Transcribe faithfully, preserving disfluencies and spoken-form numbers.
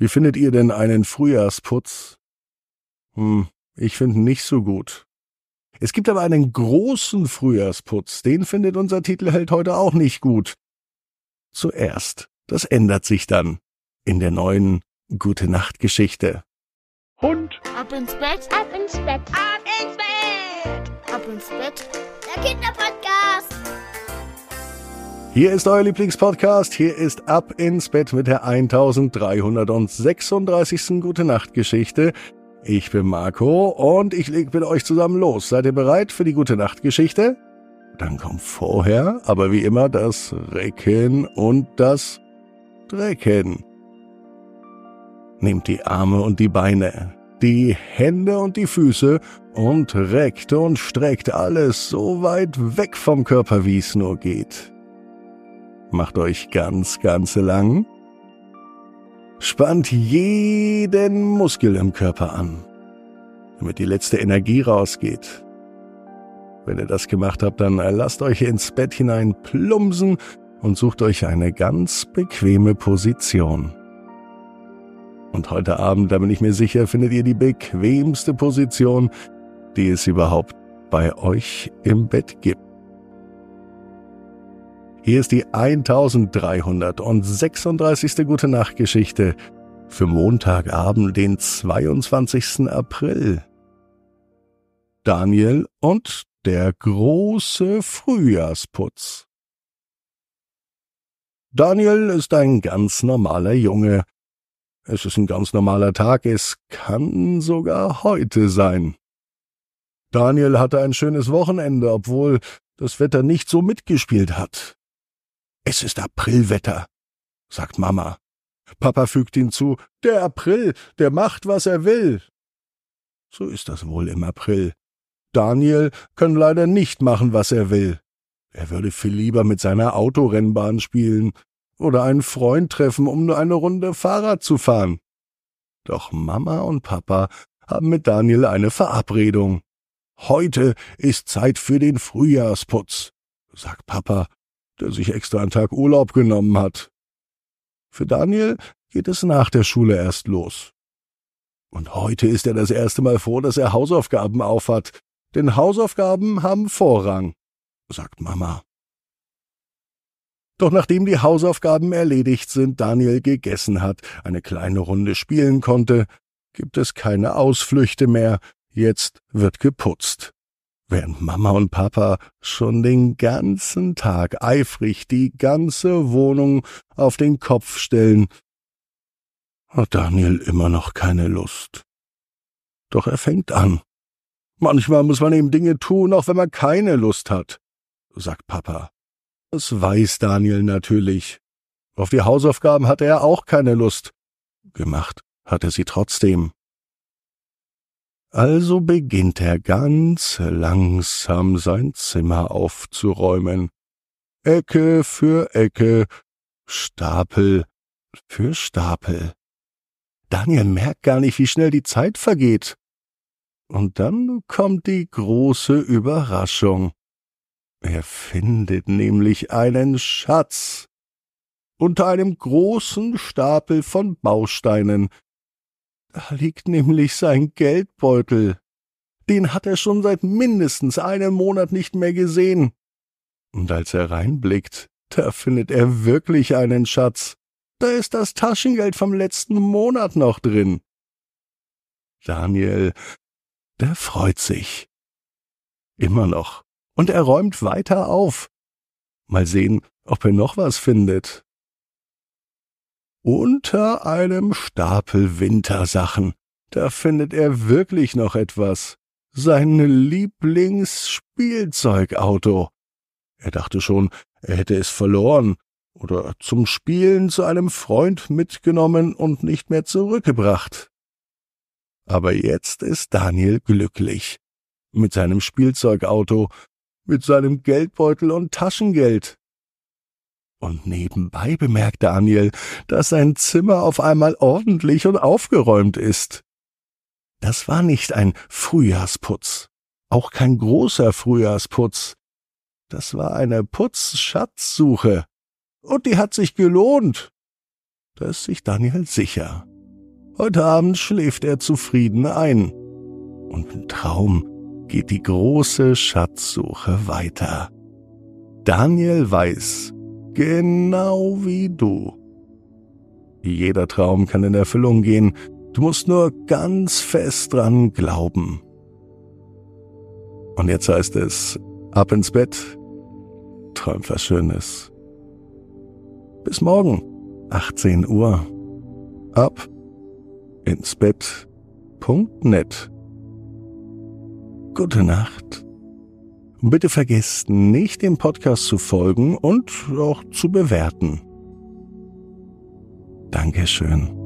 Wie findet ihr denn einen Frühjahrsputz? Hm, ich finde ihn nicht so gut. Es gibt aber einen großen Frühjahrsputz, den findet unser Titelheld heute auch nicht gut. Zuerst, das ändert sich dann in der neuen Gute-Nacht-Geschichte. Hund, ab ins Bett, ab ins Bett, ab ins Bett, ab ins Bett, der Kinderpodcast. Hier ist euer Lieblingspodcast, hier ist Ab ins Bett mit der eintausenddreihundertsechsunddreißigsten Gute-Nacht-Geschichte. Ich bin Marco und ich leg mit euch zusammen los. Seid ihr bereit für die Gute-Nacht-Geschichte? Dann kommt vorher, aber wie immer, das Recken und das Drecken. Nehmt die Arme und die Beine, die Hände und die Füße und reckt und streckt alles so weit weg vom Körper, wie es nur geht. Macht euch ganz, ganz lang. Spannt jeden Muskel im Körper an, damit die letzte Energie rausgeht. Wenn ihr das gemacht habt, dann lasst euch ins Bett hinein plumpsen und sucht euch eine ganz bequeme Position. Und heute Abend, da bin ich mir sicher, findet ihr die bequemste Position, die es überhaupt bei euch im Bett gibt. Hier ist die eintausenddreihundertsechsunddreißigste Gute-Nacht-Geschichte für Montagabend, den zweiundzwanzigsten April. Daniel und der große Frühjahrsputz. Daniel ist ein ganz normaler Junge. Es ist ein ganz normaler Tag, es kann sogar heute sein. Daniel hatte ein schönes Wochenende, obwohl das Wetter nicht so mitgespielt hat. »Es ist Aprilwetter«, sagt Mama. Papa fügt hinzu, »Der April, der macht, was er will.« So ist das wohl im April. Daniel kann leider nicht machen, was er will. Er würde viel lieber mit seiner Autorennbahn spielen oder einen Freund treffen, um nur eine Runde Fahrrad zu fahren. Doch Mama und Papa haben mit Daniel eine Verabredung. »Heute ist Zeit für den Frühjahrsputz«, sagt Papa, der sich extra einen Tag Urlaub genommen hat. Für Daniel geht es nach der Schule erst los. Und heute ist er das erste Mal froh, dass er Hausaufgaben aufhat, denn Hausaufgaben haben Vorrang, sagt Mama. Doch nachdem die Hausaufgaben erledigt sind, Daniel gegessen hat, eine kleine Runde spielen konnte, gibt es keine Ausflüchte mehr, jetzt wird geputzt. Während Mama und Papa schon den ganzen Tag eifrig die ganze Wohnung auf den Kopf stellen, hat Daniel immer noch keine Lust. Doch er fängt an. Manchmal muss man eben Dinge tun, auch wenn man keine Lust hat, sagt Papa. Das weiß Daniel natürlich. Auf die Hausaufgaben hatte er auch keine Lust. Gemacht hat er sie trotzdem. Also beginnt er ganz langsam sein Zimmer aufzuräumen. Ecke für Ecke, Stapel für Stapel. Daniel merkt gar nicht, wie schnell die Zeit vergeht. Und dann kommt die große Überraschung. Er findet nämlich einen Schatz unter einem großen Stapel von Bausteinen. Da liegt nämlich sein Geldbeutel. Den hat er schon seit mindestens einem Monat nicht mehr gesehen. Und als er reinblickt, da findet er wirklich einen Schatz. Da ist das Taschengeld vom letzten Monat noch drin. Daniel, der freut sich. Immer noch. Und er räumt weiter auf. Mal sehen, ob er noch was findet. Unter einem Stapel Wintersachen, da findet er wirklich noch etwas. Sein Lieblingsspielzeugauto. Er dachte schon, er hätte es verloren oder zum Spielen zu einem Freund mitgenommen und nicht mehr zurückgebracht. Aber jetzt ist Daniel glücklich. Mit seinem Spielzeugauto, mit seinem Geldbeutel und Taschengeld. Und nebenbei bemerkt Daniel, dass sein Zimmer auf einmal ordentlich und aufgeräumt ist. Das war nicht ein Frühjahrsputz, auch kein großer Frühjahrsputz. Das war eine Putz-Schatzsuche. Und die hat sich gelohnt. Da ist sich Daniel sicher. Heute Abend schläft er zufrieden ein. Und im Traum geht die große Schatzsuche weiter. Daniel weiß, genau wie du. Jeder Traum kann in Erfüllung gehen. Du musst nur ganz fest dran glauben. Und jetzt heißt es, ab ins Bett, träum was Schönes. Bis morgen, achtzehn Uhr. Ab ins Bett Punkt net. Gute Nacht. Und bitte vergesst nicht, dem Podcast zu folgen und auch zu bewerten. Dankeschön.